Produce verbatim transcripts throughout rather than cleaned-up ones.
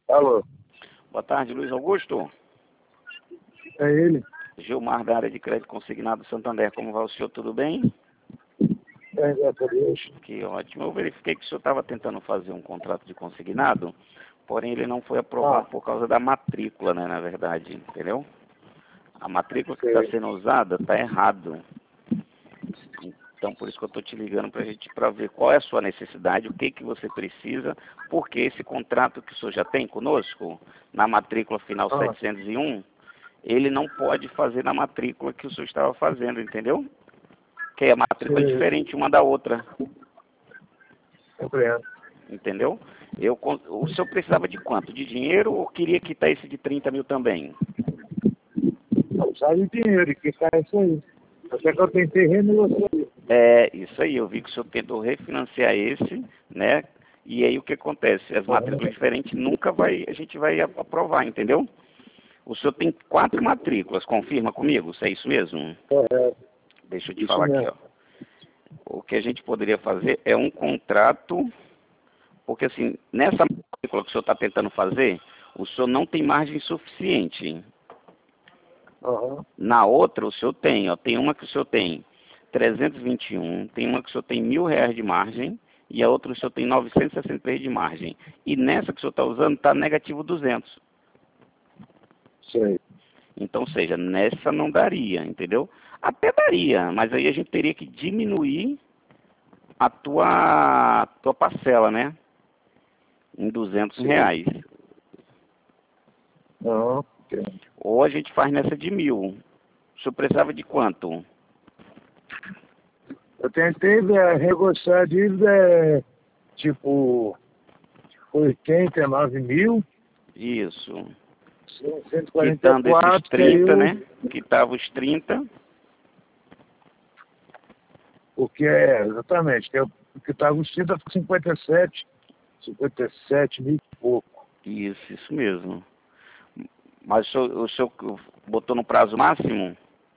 Alô, Boa tarde, Luiz Augusto. é ele? Gilmar, da área de crédito consignado Santander. Como vai o senhor? Tudo bem? É, graças a Deus. Que ótimo. Eu verifiquei que o senhor estava tentando fazer um contrato de consignado, porém ele não foi aprovado Ah, por causa da matrícula, né, na verdade, entendeu? A matrícula que está sei. sendo usada está errado. Então, por isso que eu estou te ligando para a gente, para ver qual é a sua necessidade, o que que você precisa, porque esse contrato que o senhor já tem conosco, na matrícula final Ah, setecentos e um, ele não pode fazer na matrícula que o senhor estava fazendo, entendeu? Que é matrícula sei. diferente uma da outra, Compreendo. entendeu? Eu, con- o senhor precisava de quanto? De dinheiro ou queria quitar esse de trinta mil também? Não sai de dinheiro, que tá isso aí. Até que eu tentei renegociar. É, isso aí, eu vi que o senhor tentou refinanciar esse, né? E aí o que acontece? As matrículas diferentes nunca vai, a gente vai a- aprovar, entendeu? O senhor tem quatro matrículas, confirma comigo, se é isso mesmo? É, Deixa eu te isso falar aqui, mesmo. ó. O que a gente poderia fazer é um contrato, porque assim, nessa matrícula que o senhor está tentando fazer, o senhor não tem margem suficiente. Aham. Na outra, o senhor tem, ó, tem uma que o senhor tem trezentos e vinte e um, tem uma que o senhor tem mil reais de margem, e a outra o senhor tem novecentos e sessenta e três de margem. E nessa que o senhor está usando, está negativo duzentos. Sei. Então, ou seja, nessa não daria, entendeu? Até daria, mas aí a gente teria que diminuir a tua, tua parcela, né? Em duzentos Sei. reais. Aham. Ou a gente faz nessa de mil. O senhor precisava de quanto? Eu tentei é, negociar a dívida, é, tipo, oitenta e nove mil, Isso. cento e quarenta e Quitando esses quatro, que aí trinta, eu, né? Quitava os trinta. o que é, exatamente, que é o que estava os trinta, cinquenta e sete, cinquenta e sete mil e pouco. Isso, isso mesmo. Mas o senhor, o senhor botou no prazo máximo?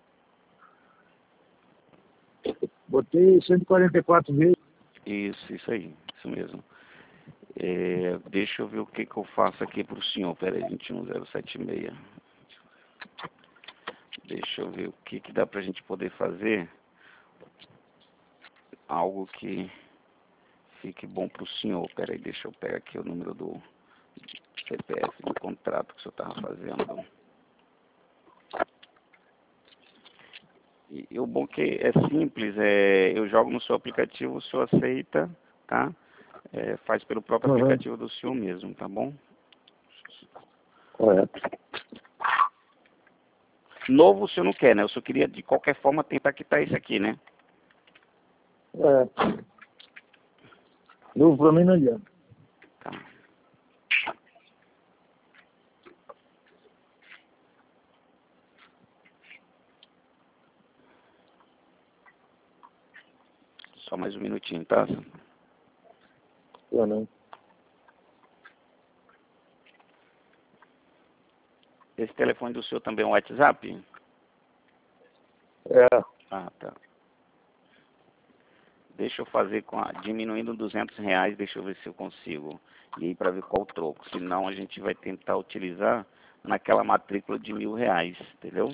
Botei cento e quarenta e quatro mil. Isso, isso aí. Isso mesmo. É, deixa eu ver o que, que eu faço aqui para o senhor. Peraí, vinte e um zero sete seis. Deixa eu ver o que, que dá para a gente poder fazer. Algo que fique bom para o senhor. Peraí, deixa eu pegar aqui o número do C P F do contrato que o senhor estava fazendo. E, e o bom que é simples, é, eu jogo no seu aplicativo, o senhor aceita, tá? É, faz pelo próprio Uhum. aplicativo do senhor mesmo, tá bom? Correto. Novo o senhor não quer, né? Eu só queria, de qualquer forma, tentar quitar isso aqui, né? É. Novo pra mim não adianta. Tá. Só mais um minutinho, tá? Eu não. Esse telefone do senhor também é um WhatsApp? É. Ah, tá. Deixa eu fazer com a, diminuindo duzentos reais, deixa eu ver se eu consigo. E aí para ver qual o troco. Senão a gente vai tentar utilizar naquela matrícula de mil reais, entendeu?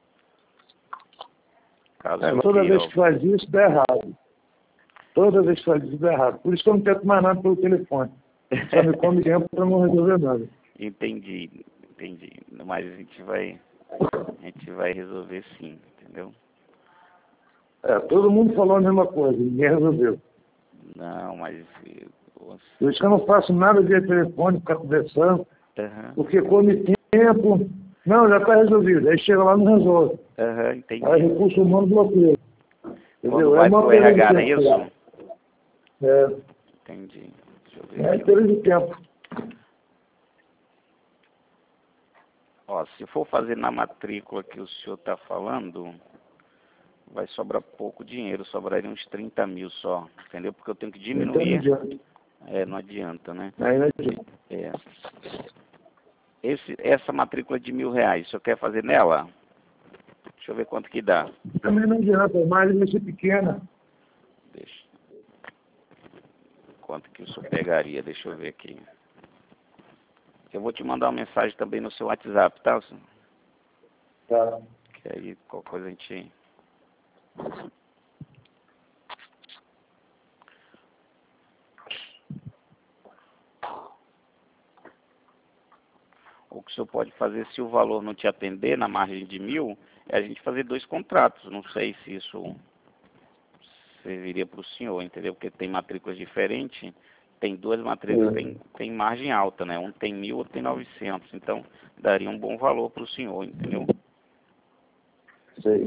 Caso É, eu mas toda vez queira. que faz isso, dá errado. Toda vez que faz isso, dá errado. Por isso que eu não tento mais nada pelo telefone. Só me come tempo pra não resolver nada. Entendi, entendi. Mas a gente vai, a gente vai resolver sim, entendeu? É, todo mundo falou a mesma coisa, ninguém resolveu. Não, mas eh, Por isso que eu não faço nada via telefone, ficar conversando, aham, porque come tempo. Não, já está resolvido. Aí chega lá e não resolve. aham, Aí entendi. recurso humano bloqueia. Quando Entendeu? É vai uma pro perda de R H, não é tempo. isso? É, Entendi. Deixa eu ver é aqui, ó. perda de tempo. Ó, se for fazer na matrícula que o senhor está falando, vai sobrar pouco dinheiro, sobraria uns trinta mil só, entendeu? Porque eu tenho que Então não diminuir, adianta. é, não adianta, né? Aí não adianta. É. Esse, essa matrícula de mil reais, o senhor quer fazer nela? Deixa eu ver quanto que dá. Também não adianta, a margem vai ser pequena. Deixa. Quanto que o senhor pegaria? Deixa eu ver aqui. Eu vou te mandar uma mensagem também no seu WhatsApp, tá? Tá. Que aí qualquer coisa a gente... O que o senhor pode fazer, se o valor não te atender na margem de mil, é a gente fazer dois contratos. Não sei se isso serviria para o senhor, entendeu? Porque tem matrículas diferentes, tem duas matrículas, É. tem, tem margem alta, né? Um tem mil, outro tem novecentos. Então, daria um bom valor para o senhor, entendeu? Sei.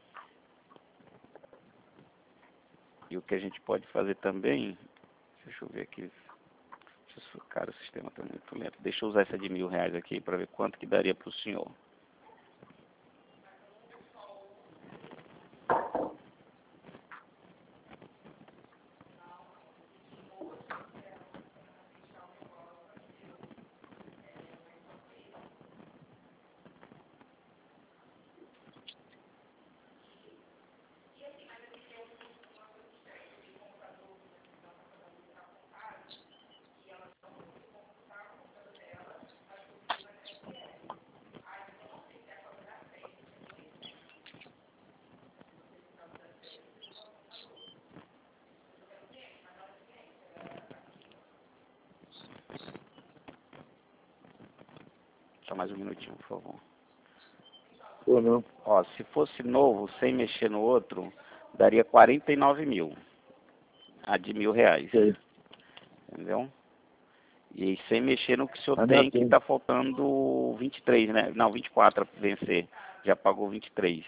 E o que a gente pode fazer também, deixa eu ver aqui, cara, o sistema está muito lento. Deixa eu usar essa de mil reais aqui para ver quanto que daria para o senhor. Só mais um minutinho, por favor. Ou não? Ó, se fosse novo, sem mexer no outro, daria quarenta e nove mil. A de mil reais. Sei. Entendeu? E sem mexer no que o senhor Ainda tem, que tem. está faltando vinte e três, né? Não, vinte e quatro para vencer. Já pagou vinte e três.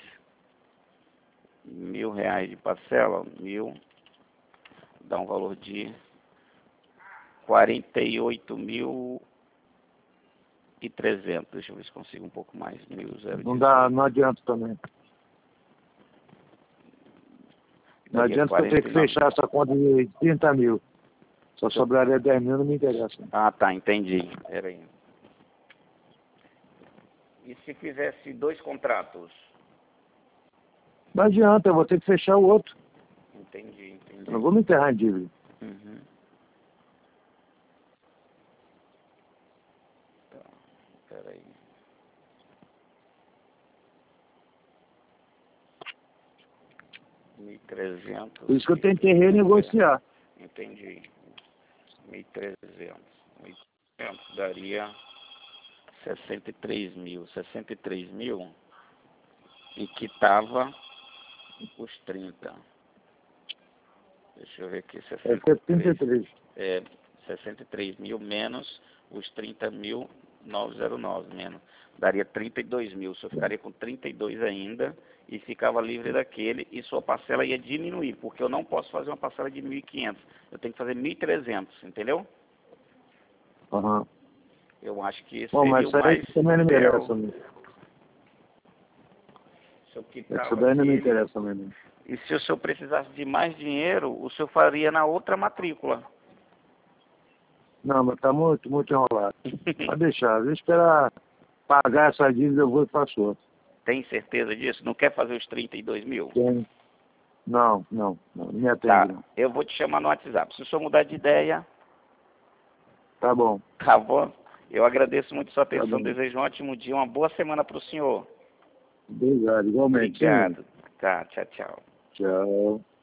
Mil reais de parcela, mil. Dá um valor de quarenta e oito mil e trezentos. Deixa eu ver se consigo um pouco mais. Mil, zero, Não dá, não adianta também. Não Daria adianta eu ter que quarenta e nove. fechar essa conta de trinta mil. Só sobraria dez mil, não me interessa. Ah, tá, entendi. Pera aí. E se fizesse dois contratos? Não adianta, eu vou ter que fechar o outro. Entendi, entendi. Eu não vou me enterrar em dívida. Uhum. Tá, pera aí. mil e trezentos. Por isso que eu tentei renegociar. Entendi. mil e trezentos. mil e trezentos daria sessenta e três mil. sessenta e três mil e quitava os trinta. Deixa eu ver aqui. É trinta e três. É, sessenta e três mil menos os trinta mil novecentos e nove menos. Daria trinta e dois mil. O senhor ficaria com trinta e dois ainda e ficava livre daquele e sua parcela ia diminuir, porque eu não posso fazer uma parcela de mil e quinhentos. Eu tenho que fazer mil e trezentos, entendeu? Aham. Eu acho que esse Bom, seria mas o isso aí mais também não me ideal. interessa mesmo. Se eu Isso quitava daí não me aquele, interessa mesmo. e se o senhor precisasse de mais dinheiro, o senhor faria na outra matrícula. Não, mas tá muito, muito enrolado. Pode deixar, deixa eu esperar pagar essa dívida, eu vou e faço outra. Tem certeza disso? Não quer fazer os trinta e dois mil? Tem. Não, não, não, não me atende Tá, não. eu vou te chamar no WhatsApp. Se o senhor mudar de ideia, Tá bom. tá bom? Eu agradeço muito sua Tá atenção, bom. desejo um ótimo dia, uma boa semana para o senhor. Obrigado, igualmente. Obrigado. Tá, tchau, tchau. Tchau.